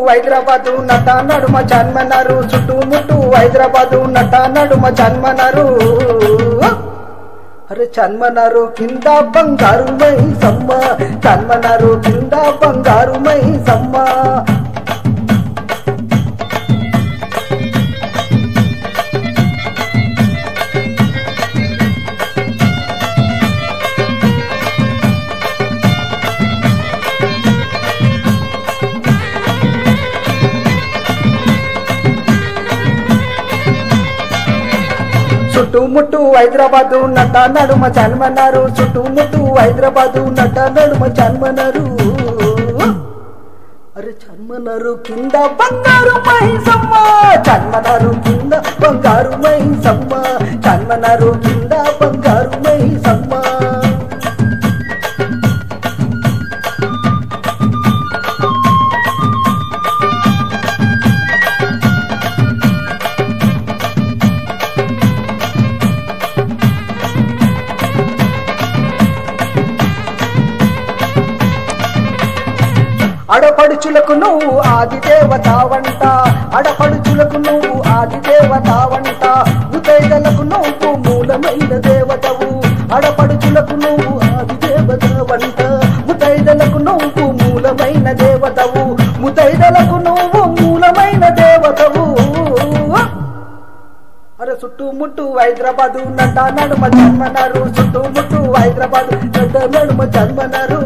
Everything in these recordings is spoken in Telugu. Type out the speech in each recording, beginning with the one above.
హైదరాబాదు నట నడుమ చార్మినారు చుట్టుముట్టు హైదరాబాదు నట నడుమ చార్మినారు అరే చార్మినారు కింద బంగారు మైసమ్మ చార్మినారు కింద బంగారు మైసమ్మ చుట్టుముట్టు హైదరాబాదు నట నడుమ చార్మినారు చుట్టుముట్టు హైదరాబాదు నట నడుమ చార్మినారు అరే చార్మినారు కింద బంగారు మైసమ్మ చార్మినారు కింద బంగారు మైసమ్మ చార్మినారు కింద బంగారు మైసమ్మ అడపడుచులకు నువ్వు ఆది దేవత వంట అడపడుచులకు నువ్వు ఆది దేవత వంట ముతైదలకు నువ్వు మూలమైన దేవతవు అడపడుచులకు నువ్వు ఆది దేవత వంట ముతైదలకు నువ్వు మూలమైన దేవతవు ముతైదలకు నువ్వు మూలమైన దేవతవు అరే చుట్టుముట్టు హైదరాబాదు నట నడుమ చార్మినారు చుట్టుముట్టు హైదరాబాదు నట నడుమ చార్మినారు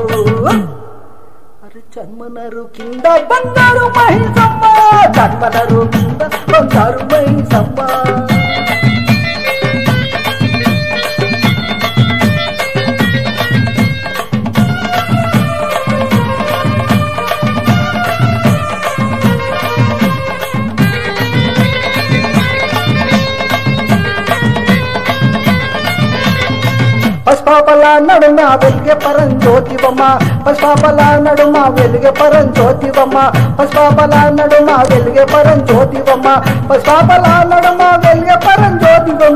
చార్మినారు కింద బంగారు మైసమ్మ చార్మినారు కింద బంగారు మైసమ్మ పసుపాపల నడుమ వెలిగే పరంజ్యోతివమ్మ పసుపాపల నడుమ వెలిగే పరంజ్యోతివమ్మ పసుపాపల నడుమ వెలిగే పరంజ్యోతివమ్మ పసుపాపల నడుమ వెలిగే పరంజ్యోతివమ్మ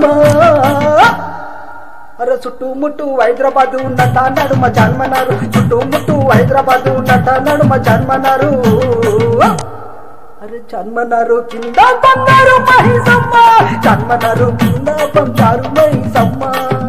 అరే చుట్టుముట్టు హైదరాబాదు నట నడుమ చార్మినారు చుట్టుముట్టు హైదరాబాదు నట నడుమ చార్మినారు అరే చార్మినారు కింద బంగారు మైసమ్మ చార్మినారు కింద బంగారు మైసమ్మ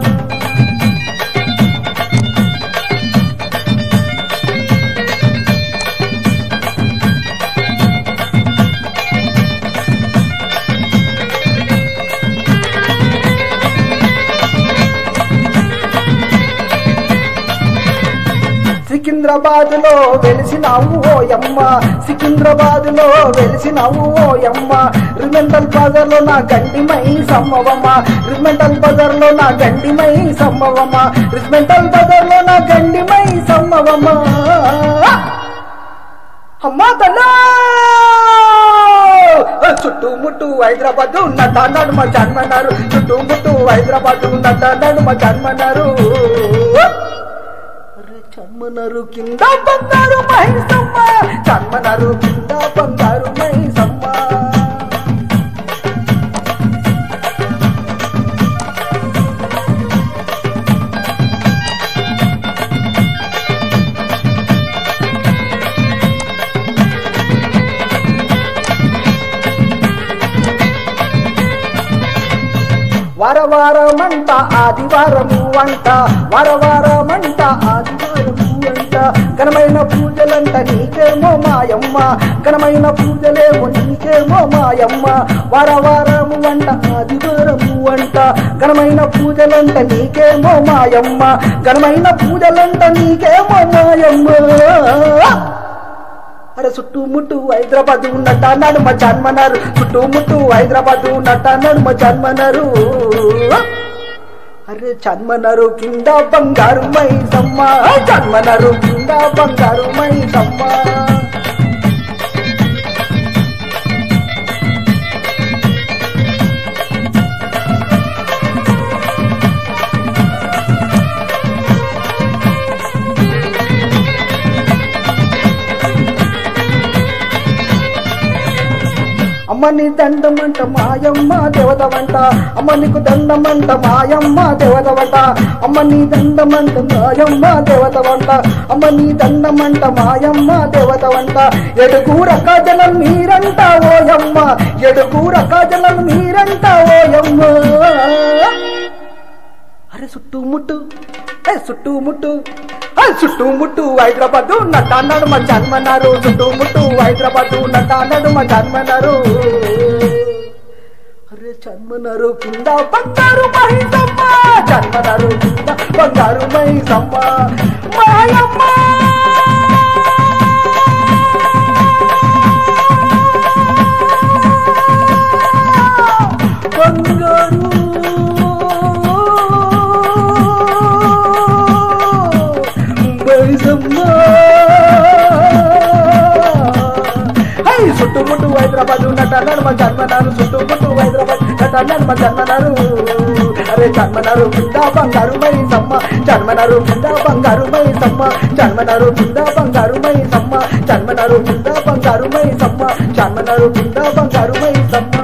సికింద్రాబాద్ లో వెలిసినావు ఓయమ్మ సికింద్రాబాద్ లో వెలిసినావు ఓయమ్మ రిమెంటల్ బజార్ లో నా గండి మై సమ్మవమ్మ రిమెంటల్ బజార్ లో నా గండి మై సమ్మవమ్మ రిమెంటల్ బజార్ లో నా గండి మై సమ్మవమ్మ అమ్మా తల్లా చుట్టుముట్టు హైదరాబాదు నట నడుమ చార్మినారు చుట్టుముట్టు హైదరాబాదు నట నడుమ చార్మినారు చార్మినారు కింద బంగారు మైసమ్మ చార్మినారు కింద బంగారు మైసమ్మ వారవారమంట ఆదివారము అంట వారవారమంట ఆదివారము అంట ఘనమైన పూజలంట నీకేమో మాయమ్మ ఘనమైన పూజలేమో నీకేమో మాయమ్మ వారవారము అంట ఆదివారము అంట ఘనమైన పూజలంట నీకేమో మాయమ్మ ఘనమైన పూజలంట నీకేమో మాయమ్మ అరే చుట్టుముట్టు హైదరాబాదు నట నడుమ చార్మినారు చుట్టుముట్టు హైదరాబాదు నట నడుమ చార్మినారు అరే చార్మినారు కింద బంగారు మైసమ్మ చార్మినారు కింద బంగారు మైసమ్మ అమ్మ నీ దండమంట మాయమ్మ దేవతవంట అమ్మ నీకు దండమంట మాయమ్మ దేవతవంట అమ్మ నీ దండమంట మాయమ్మ దేవతవంట అమ్మ నీ దండమంట మాయమ్మ దేవతవంట ఎడుగుర కాజలం మీరంట ఓయమ్మ ఎడుగుర కాజలం మీరంట ఓయమ్మ అరే చుట్టుముట్టు హైదరాబాద్ నటాన్నాడు మా జన్మన్నారు చుట్టుముట్టు హైదరాబాద్ నటాన్నాడు మా జన్మన్నారు అరే జన్మన్నారు కింద బంగారు మైసమ్మ జన్మన్నారు కింద బంగారు మైసమ్మ మాయమ్మ బంగారు చుట్టుముట్టు హైదరాబాద్ నటన్నారు మా జన్మన్నారు చుట్టుముట్టు హైదరాబాద్ నటన్నారు మా జన్మన్నారు అరే జన్మన్నారు కింద బంగారు మైసమ్మ జన్మన్నారు కింద బంగారు మైసమ్మ జన్మన్నారు కింద బంగారు మైసమ్మ జన్మన్నారు కింద బంగారు మైసమ్మ జన్మన్నారు కింద బంగారు మైసమ్మ